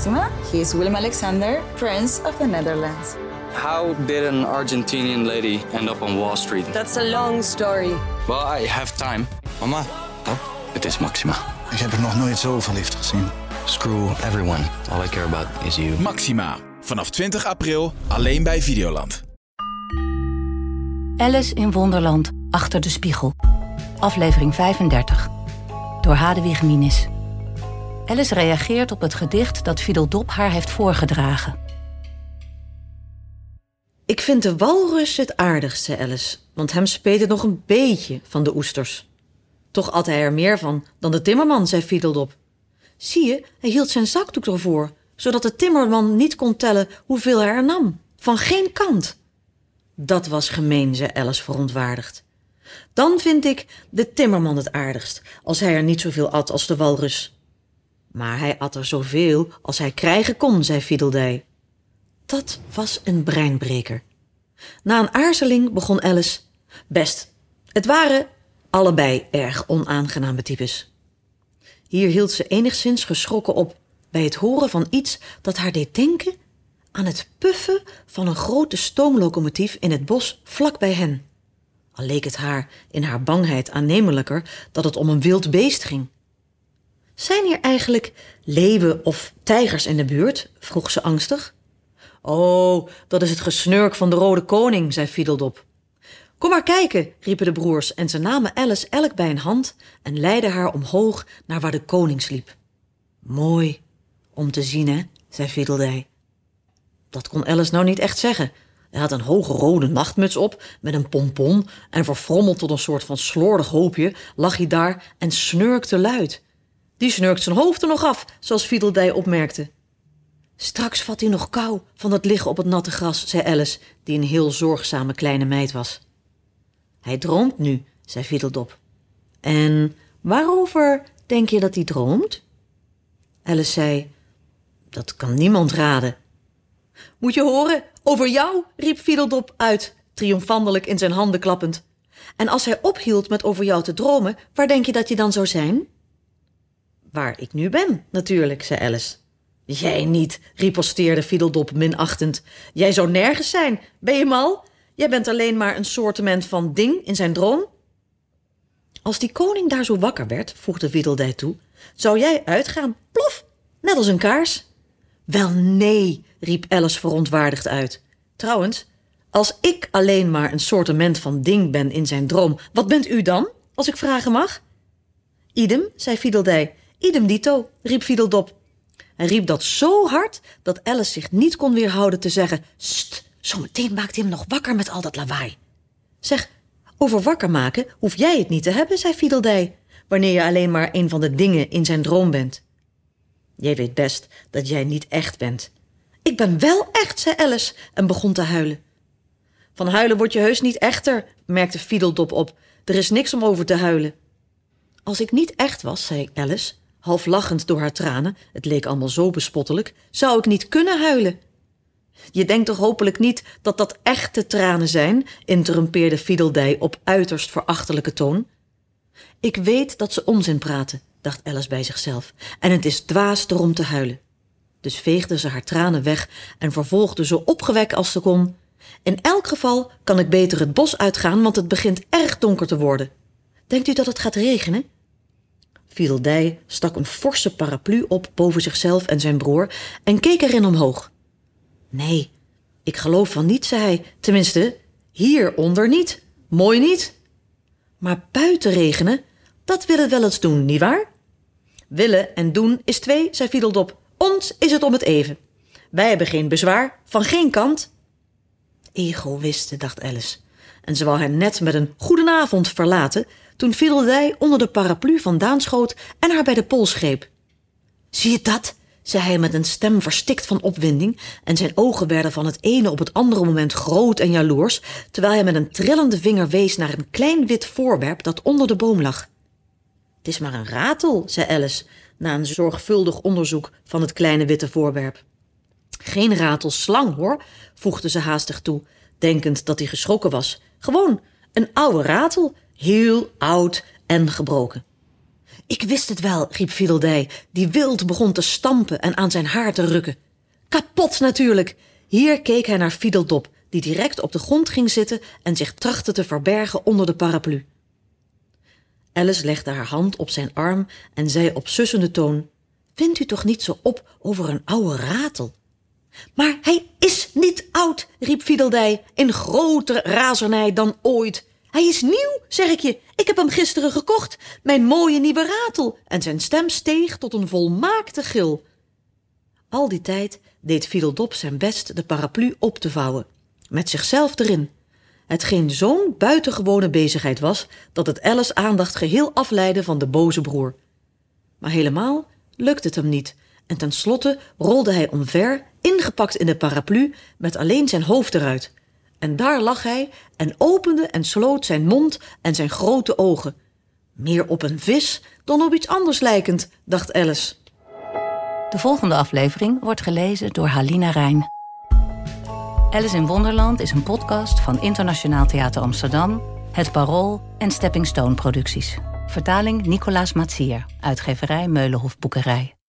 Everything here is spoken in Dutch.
Maxima. He is Willem-Alexander, Prince of the Netherlands. How did an Argentinian lady end up on Wall Street? That's a long story. Well, I have time. Mama, Het is Maxima. ik heb er nog nooit zo verliefd gezien. Screw everyone. All I care about is you. Maxima. Vanaf 20 april alleen bij Videoland. Alice in Wonderland, achter de spiegel. Aflevering 35. Door Hadewig Minis. Alice reageert op het gedicht dat Fideldop haar heeft voorgedragen. Ik vind de walrus het aardigst, zei Alice, want hem speet het nog een beetje van de oesters. Toch at hij er meer van dan de timmerman, zei Fideldop. Zie je, hij hield zijn zakdoek ervoor, zodat de timmerman niet kon tellen hoeveel hij er nam. Van geen kant. Dat was gemeen, zei Alice verontwaardigd. Dan vind ik de timmerman het aardigst, als hij er niet zoveel at als de walrus. Maar hij at er zoveel als hij krijgen kon, zei Fiedeldij. Dat was een breinbreker. Na een aarzeling begon Alice. Best, het waren allebei erg onaangename types. Hier hield ze enigszins geschrokken op bij het horen van iets dat haar deed denken aan het puffen van een grote stoomlocomotief in het bos vlak bij hen. Al leek het haar in haar bangheid aannemelijker dat het om een wild beest ging. Zijn hier eigenlijk leeuwen of tijgers in de buurt? Vroeg ze angstig. Oh, dat is het gesnurk van de Rode Koning, zei Fideldop. Kom maar kijken, riepen de broers en ze namen Alice elk bij een hand en leidden haar omhoog naar waar de koning sliep. Mooi om te zien, hè, zei Fiedeldij. Dat kon Alice nou niet echt zeggen. Hij had een hoge rode nachtmuts op met een pompon en verfrommeld tot een soort van slordig hoopje lag hij daar en snurkte luid. Die snurkt zijn hoofd er nog af, zoals Fiedeldij opmerkte. Straks vat hij nog kou van het liggen op het natte gras, zei Alice, die een heel zorgzame kleine meid was. Hij droomt nu, zei Fideldop. En waarover denk je dat hij droomt? Alice zei, dat kan niemand raden. Moet je horen, over jou, riep Fideldop uit, triomfantelijk in zijn handen klappend. En als hij ophield met over jou te dromen, waar denk je dat je dan zou zijn? Waar ik nu ben, natuurlijk, zei Alice. Jij niet, riposteerde Fideldop minachtend. Jij zou nergens zijn, ben je mal? Jij bent alleen maar een soortement van ding in zijn droom. Als die koning daar zo wakker werd, voegde Fiedeldij toe, zou jij uitgaan, plof, net als een kaars. Wel nee, riep Alice verontwaardigd uit. Trouwens, als ik alleen maar een soortement van ding ben in zijn droom, wat bent u dan, als ik vragen mag? Idem, zei Fiedeldij. Idem dito, riep Fideldop. Hij riep dat zo hard dat Alice zich niet kon weerhouden te zeggen, Sst, zometeen maakt hij hem nog wakker met al dat lawaai. Zeg, over wakker maken hoef jij het niet te hebben, zei Fiedeldij, wanneer je alleen maar een van de dingen in zijn droom bent. Jij weet best dat jij niet echt bent. Ik ben wel echt, zei Alice en begon te huilen. Van huilen word je heus niet echter, merkte Fideldop op. Er is niks om over te huilen. Als ik niet echt was, zei Alice, half lachend door haar tranen, het leek allemaal zo bespottelijk, zou ik niet kunnen huilen. Je denkt toch hopelijk niet dat dat echte tranen zijn, interrumpeerde Fiedeldij op uiterst verachtelijke toon. Ik weet dat ze onzin praten, dacht Alice bij zichzelf, en het is dwaas erom te huilen. Dus veegde ze haar tranen weg en vervolgde zo opgewekt als ze kon. In elk geval kan ik beter het bos uitgaan, want het begint erg donker te worden. Denkt u dat het gaat regenen? Fiedeldij stak een forse paraplu op boven zichzelf en zijn broer en keek erin omhoog. Nee, ik geloof van niet, zei hij. Tenminste, hieronder niet. Mooi niet. Maar buiten regenen, dat wil het wel eens doen, nietwaar? Willen en doen is 2, zei Fideldop. Ons is het om het even. Wij hebben geen bezwaar, van geen kant. Egoïste, dacht Alice. En ze wou hen net met een goedenavond verlaten, toen Fiedeldij onder de paraplu vandaan schoot en haar bij de pols greep. Zie je dat? Zei hij met een stem verstikt van opwinding, en zijn ogen werden van het ene op het andere moment groot en jaloers, terwijl hij met een trillende vinger wees naar een klein wit voorwerp dat onder de boom lag. Het is maar een ratel, zei Alice, na een zorgvuldig onderzoek van het kleine witte voorwerp. Geen ratelslang, hoor, voegde ze haastig toe, denkend dat hij geschrokken was. Gewoon een oude ratel, heel oud en gebroken. Ik wist het wel, riep Fiedeldij, die wild begon te stampen en aan zijn haar te rukken. Kapot natuurlijk! Hier keek hij naar Fiedeldop, die direct op de grond ging zitten en zich trachtte te verbergen onder de paraplu. Alice legde haar hand op zijn arm en zei op sussende toon: Vindt u toch niet zo op over een oude ratel? Maar hij is niet oud, riep Fiedeldij, in grotere razernij dan ooit. Hij is nieuw, zeg ik je. Ik heb hem gisteren gekocht, mijn mooie nieuwe ratel. En zijn stem steeg tot een volmaakte gil. Al die tijd deed Fiedeldop zijn best de paraplu op te vouwen, met zichzelf erin. Hetgeen zo'n buitengewone bezigheid was, dat het Alice's aandacht geheel afleidde van de boze broer. Maar helemaal lukte het hem niet, en tenslotte rolde hij omver, ingepakt in de paraplu, met alleen zijn hoofd eruit. En daar lag hij en opende en sloot zijn mond en zijn grote ogen. Meer op een vis dan op iets anders lijkend, dacht Alice. De volgende aflevering wordt gelezen door Halina Rijn. Alice in Wonderland is een podcast van Internationaal Theater Amsterdam, Het Parool en Stepping Stone Producties. Vertaling Nicolaas Matsier, uitgeverij Meulenhof Boekerij.